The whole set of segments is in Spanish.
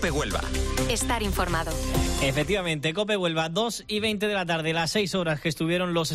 COPE Huelva. Estar informado. Efectivamente, COPE Huelva, 2:20 de la tarde, las 6 horas que estuvieron los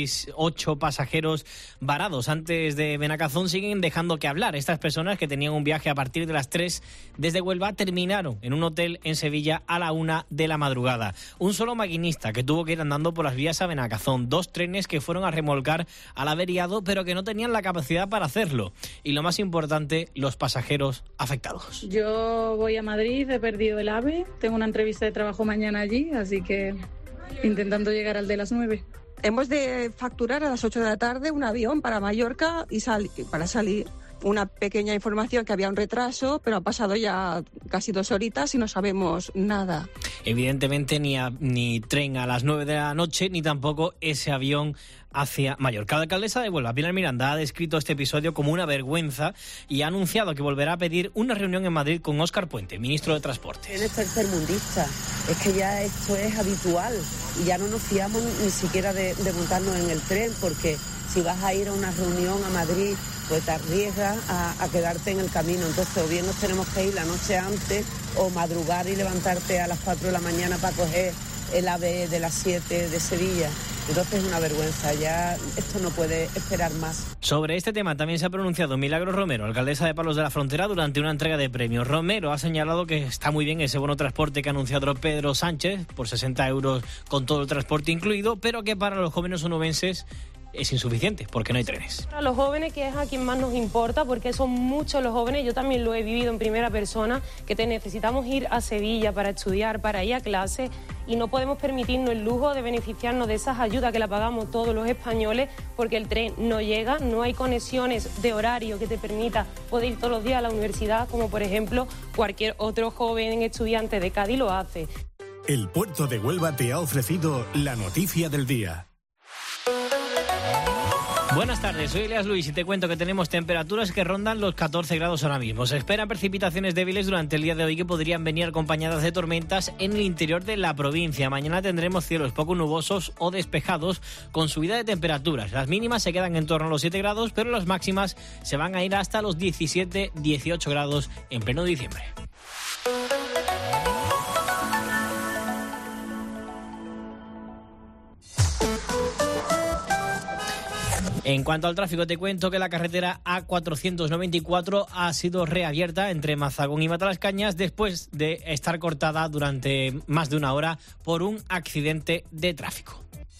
68 pasajeros varados antes de Benicazón siguen dejando que hablar. Estas personas que tenían un viaje a partir de las 3 desde Huelva terminaron en un hotel en Sevilla a la 1 de la madrugada. Un solo maquinista que tuvo que ir andando por las vías a Benicazón. 2 trenes que fueron a remolcar al averiado pero que no tenían la capacidad para hacerlo. Y lo más importante, los pasajeros afectados. Yo voy a Madrid, he perdido el AVE, tengo una entrevista de trabajo mañana allí, así que intentando llegar al de las 9. Hemos de facturar a las 8 de la tarde un avión para Mallorca y para salir. Una pequeña información que había un retraso, pero ha pasado ya casi 2 horitas y no sabemos nada. Evidentemente ni tren a las 9 de la noche, ni tampoco ese avión hacia Mallorca. La alcaldesa de Huelva, Pilar Miranda, ha descrito este episodio como una vergüenza y ha anunciado que volverá a pedir una reunión en Madrid con Óscar Puente, ministro de Transportes. Eres tercermundista, es que ya esto es habitual y ya no nos fiamos ni siquiera de montarnos en el tren, porque si vas a ir a una reunión a Madrid, pues te arriesgas a quedarte en el camino. Entonces, o bien nos tenemos que ir la noche antes o madrugar y levantarte a las 4 de la mañana para coger el AVE de las 7 de Sevilla. Entonces es una vergüenza, ya esto no puede esperar más. Sobre este tema también se ha pronunciado Milagros Romero, alcaldesa de Palos de la Frontera, durante una entrega de premios. Romero ha señalado que está muy bien ese bono transporte que ha anunciado Pedro Sánchez, por 60 euros con todo el transporte incluido, pero que para los jóvenes onubenses es insuficiente porque no hay trenes. A los jóvenes, que es a quien más nos importa, porque son muchos los jóvenes, yo también lo he vivido en primera persona, que necesitamos ir a Sevilla para estudiar, para ir a clase, y no podemos permitirnos el lujo de beneficiarnos de esas ayudas que la pagamos todos los españoles, porque el tren no llega, no hay conexiones de horario que te permita poder ir todos los días a la universidad, como por ejemplo cualquier otro joven estudiante de Cádiz lo hace. El Puerto de Huelva te ha ofrecido la noticia del día. Buenas tardes, soy Elias Luis y te cuento que tenemos temperaturas que rondan los 14 grados ahora mismo. Se esperan precipitaciones débiles durante el día de hoy que podrían venir acompañadas de tormentas en el interior de la provincia. Mañana tendremos cielos poco nubosos o despejados con subida de temperaturas. Las mínimas se quedan en torno a los 7 grados, pero las máximas se van a ir hasta los 17-18 grados en pleno diciembre. En cuanto al tráfico, te cuento que la carretera A494 ha sido reabierta entre Mazagón y Matalascañas después de estar cortada durante más de una hora por un accidente de tráfico.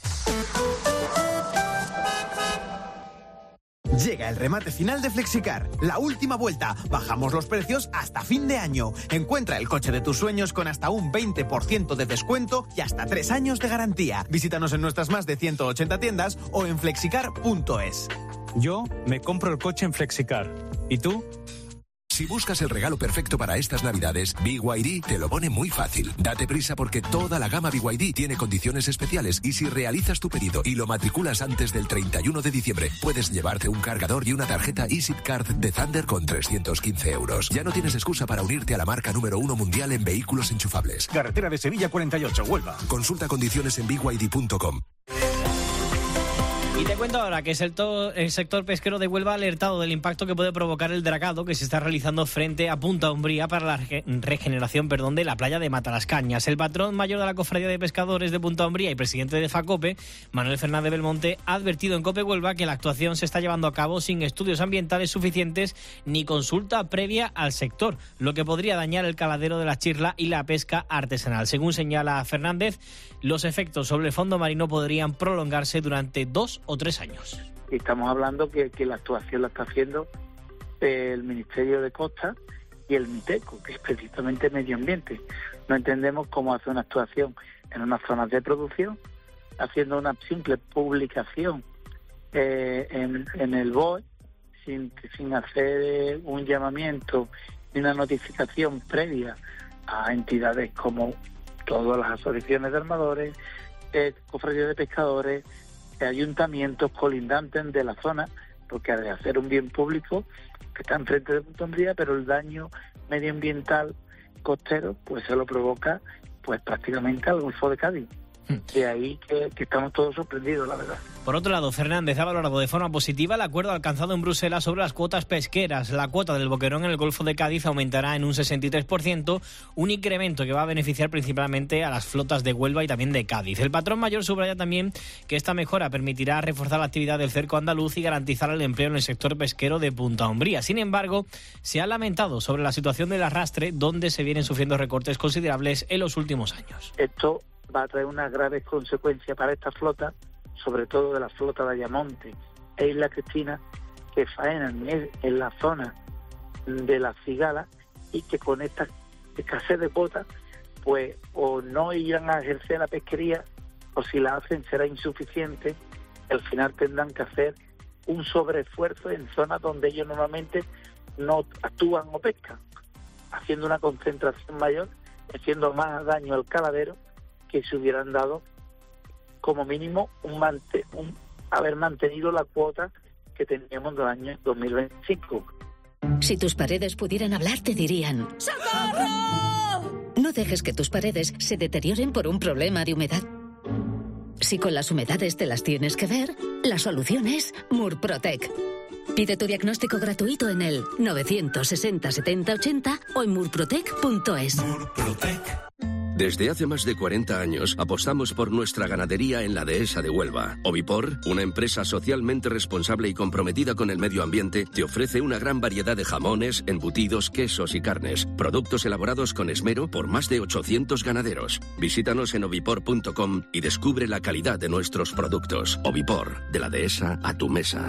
Llega el remate final de Flexicar, la última vuelta. Bajamos los precios hasta fin de año. Encuentra el coche de tus sueños con hasta un 20% de descuento y hasta 3 años de garantía. Visítanos en nuestras más de 180 tiendas o en flexicar.es. Yo me compro el coche en Flexicar. ¿Y tú? Si buscas el regalo perfecto para estas Navidades, BYD te lo pone muy fácil. Date prisa porque toda la gama BYD tiene condiciones especiales y si realizas tu pedido y lo matriculas antes del 31 de diciembre, puedes llevarte un cargador y una tarjeta eSIM Card de Thunder con 315 euros. Ya no tienes excusa para unirte a la marca número 1 mundial en vehículos enchufables. Carretera de Sevilla 48, Huelva. Consulta condiciones en byd.com. Y te cuento ahora que el sector pesquero de Huelva ha alertado del impacto que puede provocar el dragado que se está realizando frente a Punta Umbría para la regeneración de la playa de Matalascañas. El patrón mayor de la Cofradía de Pescadores de Punta Umbría y presidente de FACOPE, Manuel Fernández Belmonte, ha advertido en COPE Huelva que la actuación se está llevando a cabo sin estudios ambientales suficientes ni consulta previa al sector, lo que podría dañar el caladero de la chirla y la pesca artesanal. Según señala Fernández, los efectos sobre el fondo marino podrían prolongarse durante 2 o 3 años. Estamos hablando que la actuación la está haciendo el Ministerio de Costa y el MITECO, que es precisamente medio ambiente. No entendemos cómo hace una actuación en unas zonas de producción, haciendo una simple publicación en el BOE, sin hacer un llamamiento ni una notificación previa a entidades como todas las asociaciones de armadores, cofradías de pescadores, ayuntamientos colindantes de la zona, porque ha de hacer un bien público que está enfrente de Punta Umbría, pero el daño medioambiental costero pues se lo provoca pues prácticamente al Golfo de Cádiz. De ahí que estamos todos sorprendidos, la verdad. Por otro lado, Fernández ha valorado de forma positiva el acuerdo alcanzado en Bruselas sobre las cuotas pesqueras. La cuota del boquerón en el Golfo de Cádiz aumentará en un 63%, un incremento que va a beneficiar principalmente a las flotas de Huelva y también de Cádiz. El patrón mayor subraya también que esta mejora permitirá reforzar la actividad del cerco andaluz y garantizar el empleo en el sector pesquero de Punta Umbría. Sin embargo, se ha lamentado sobre la situación del arrastre, donde se vienen sufriendo recortes considerables en los últimos años. Esto va a traer unas graves consecuencias para esta flota, sobre todo de la flota de Ayamonte e Isla Cristina, que faenan en la zona de la Cigala y que con esta escasez de cuotas, pues o no irán a ejercer la pesquería, o si la hacen será insuficiente. Al final tendrán que hacer un sobreesfuerzo en zonas donde ellos normalmente no actúan o pescan, haciendo una concentración mayor, haciendo más daño al caladero que se hubieran dado como mínimo haber mantenido la cuota que teníamos del año 2025. Si tus paredes pudieran hablar, te dirían: ¡socorro! No dejes que tus paredes se deterioren por un problema de humedad. Si con las humedades te las tienes que ver, la solución es Murprotec. Pide tu diagnóstico gratuito en el 960 70 80 o en murprotec.es. Murprotec. Desde hace más de 40 años apostamos por nuestra ganadería en la dehesa de Huelva. Ovipor, una empresa socialmente responsable y comprometida con el medio ambiente, te ofrece una gran variedad de jamones, embutidos, quesos y carnes. Productos elaborados con esmero por más de 800 ganaderos. Visítanos en ovipor.com y descubre la calidad de nuestros productos. Ovipor, de la dehesa a tu mesa.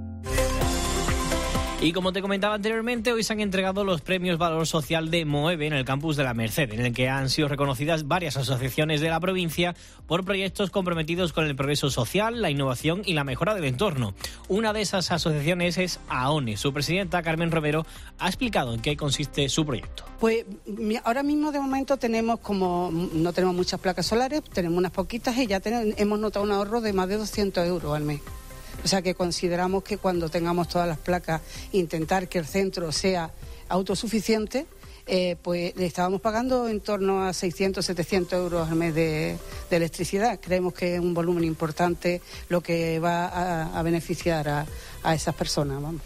Y como te comentaba anteriormente, hoy se han entregado los premios Valor Social de MOEVE en el campus de la Merced, en el que han sido reconocidas varias asociaciones de la provincia por proyectos comprometidos con el progreso social, la innovación y la mejora del entorno. Una de esas asociaciones es AONE. Su presidenta, Carmen Romero, ha explicado en qué consiste su proyecto. Pues ahora mismo de momento no tenemos muchas placas solares, tenemos unas poquitas y ya hemos notado un ahorro de más de 200 euros al mes. O sea que consideramos que cuando tengamos todas las placas, intentar que el centro sea autosuficiente, pues le estábamos pagando en torno a 600, 700 euros al mes de electricidad. Creemos que es un volumen importante lo que va a beneficiar a esas personas. Vamos.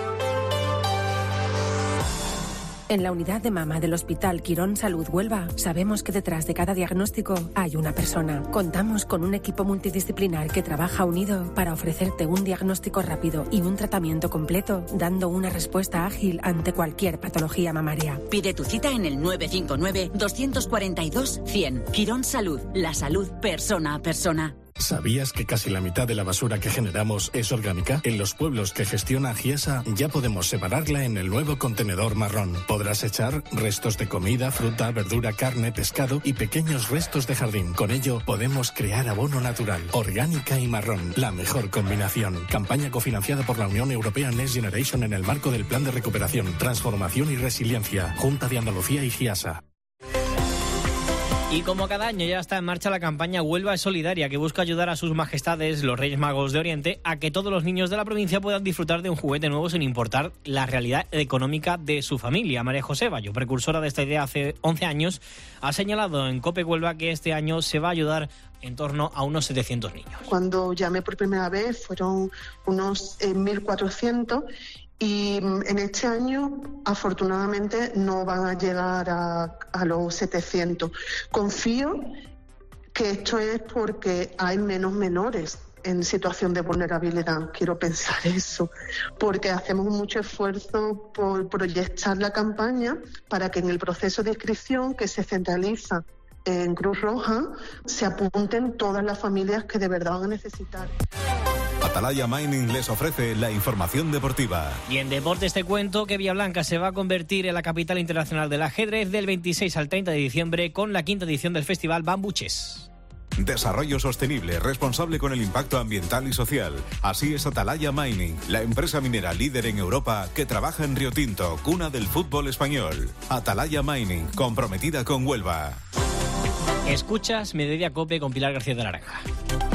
En la unidad de mama del Hospital Quirón Salud Huelva sabemos que detrás de cada diagnóstico hay una persona. Contamos con un equipo multidisciplinar que trabaja unido para ofrecerte un diagnóstico rápido y un tratamiento completo, dando una respuesta ágil ante cualquier patología mamaria. Pide tu cita en el 959-242-100. Quirón Salud, la salud persona a persona. ¿Sabías que casi la mitad de la basura que generamos es orgánica? En los pueblos que gestiona Giesa ya podemos separarla en el nuevo contenedor marrón. Podrás echar restos de comida, fruta, verdura, carne, pescado y pequeños restos de jardín. Con ello podemos crear abono natural, orgánica y marrón. La mejor combinación. Campaña cofinanciada por la Unión Europea Next Generation en el marco del Plan de Recuperación, Transformación y Resiliencia. Junta de Andalucía y Giesa. Y como cada año ya está en marcha la campaña Huelva es Solidaria, que busca ayudar a sus majestades, los Reyes Magos de Oriente, a que todos los niños de la provincia puedan disfrutar de un juguete nuevo sin importar la realidad económica de su familia. María José Bayo, precursora de esta idea hace 11 años, ha señalado en COPE Huelva que este año se va a ayudar en torno a unos 700 niños. Cuando llamé por primera vez fueron unos 1.400 y en este año afortunadamente no van a llegar a los 700. Confío que esto es porque hay menos menores en situación de vulnerabilidad, quiero pensar eso, porque hacemos mucho esfuerzo por proyectar la campaña para que en el proceso de inscripción que se centraliza en Cruz Roja se apunten todas las familias que de verdad van a necesitar. Atalaya Mining les ofrece la información deportiva. Y en deportes te cuento que Villablanca se va a convertir en la capital internacional del ajedrez del 26 al 30 de diciembre con la 5ª edición del festival Bamboo Chess. Desarrollo sostenible, responsable con el impacto ambiental y social. Así es Atalaya Mining, la empresa minera líder en Europa que trabaja en Río Tinto, cuna del fútbol español. Atalaya Mining, comprometida con Huelva. Escuchas Mediodía Cope con Pilar García de la Naranja.